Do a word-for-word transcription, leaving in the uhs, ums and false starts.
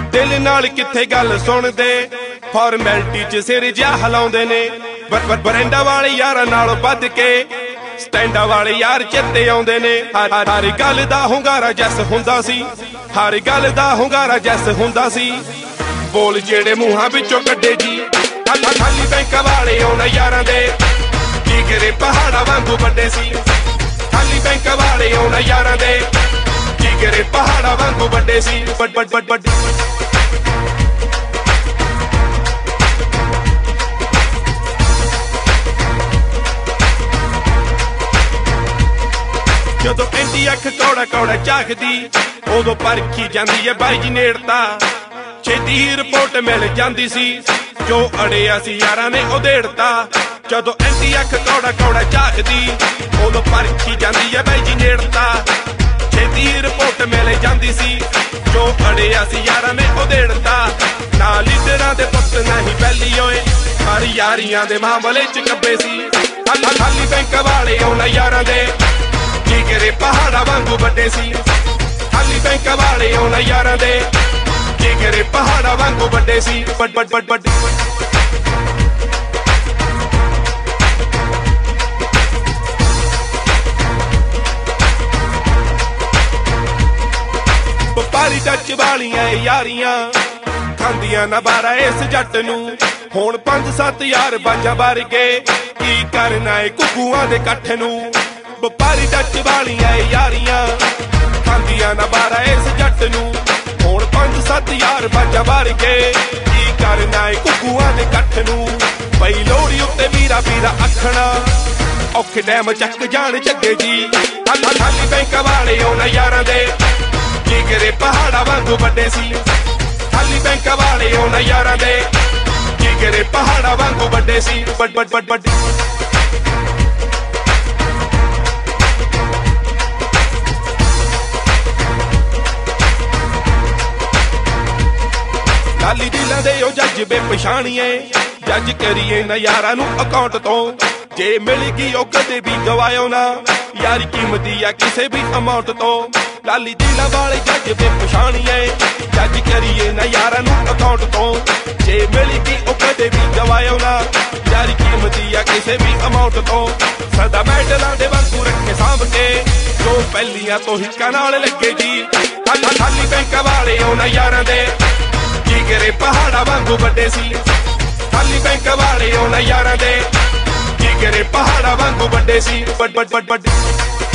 दिल नाल किथे गल सुनदे फॉर्मैलिटी च सिर जिहा हिलाउंदे ने। बरैंडा वाले यारां नालों वध के स्टैंडा वाले यार चेते आउंदे ने। हर गल दा हुंगारा जैस हुंदा सी, हर गल दा हुंगारा जैस हुंदा सी। बोल जेड़े मूहां विचों कड्डे जी खाली बैंक वाले उन्हां यारां दे की करे पहाड़ा वांगू वड्डे सी। खाली बैंक वाले उन्हां यारां दे की करे पहाड़ा वांगू वड्डे सी। बड बड बड बड जदों इंदी अख कौड़ा कौड़ा झाकदी उदों परखी जांदी है बाई जी नेड़ता। छेती ही रिपोर्ट मिल जांदी सी जो अड़िया सी यारां ने उधेड़ता। जदों इंदी अख कौड़ा कौड़ा झाकदी उदों परखी जांदी है बाई जी नेड़ता। छेती ही रिपोर्ट मिल जांदी सी जो अड़िया सी यारां ने उधेड़ता। ना लीडरां दे पुत्त नहीं बैली होए हर यारियां दे मामले च कब्बे सी। खाली बैंक वाले उन्हां यारां दे की करे पहाड़ा वांगू वड्डे सी। खाली बैंक वाले उन्हां यारां दे की करे पहाड़ा वांगू वड्डे सी। बड बड बड बड व्यापारी टच वालियां यारियां खांदियां ना बारा इस जट नू। हुण पंज सत्त यार बाजा बार के की करना है घुग्गुआं दे कट्ठ नू। व्यापारी टच वालियां यारियां खांदियां ना बारा इस जट नू। हुण पंज सत्त यार बाजा बार के की करना है घुग्गुआं दे कट्ठ नू। पई लोहड़ी उत्ते वीरा वीरा आखना औखे डैम चक जान जग्गे जी। खाली बैंक वाले उन्हां यारां दे की करे पहाड़ा वांगू वड्डे सी। खाली बैंक वाले उन्हां यारां दे की करे पहाड़ा वांगू वड्डे सी। बड बड बड बड लाली दिलां दे ओ जज बेपछाणीए जज करिए ना यारां नू अकाउंट तो। जे मिल गई ओ कदे भी गवायो ना यारी कीमती आ किसे भी अमाउंट तो। लाली दिलां वाले जज बेपछाणीए जज करिए ना यारां नू अकाउंट तो। जे मिल गई ओ कदे भी गवायो ना यारी कीमती आ किसे भी अमाउंट तो। सदा मैडलां दे वांगू रखे सांभ के जो पहलियां तो हिक्कां नाल लगे जी। खाली बैंक वाले उन्हां यारां दे की करे पहाड़ा वांगू वड्डे सी। खाली बैंक वाले उन्हां यारां दे की करे पहाड़ा वांगू वड्डे सी। बड बड बड बड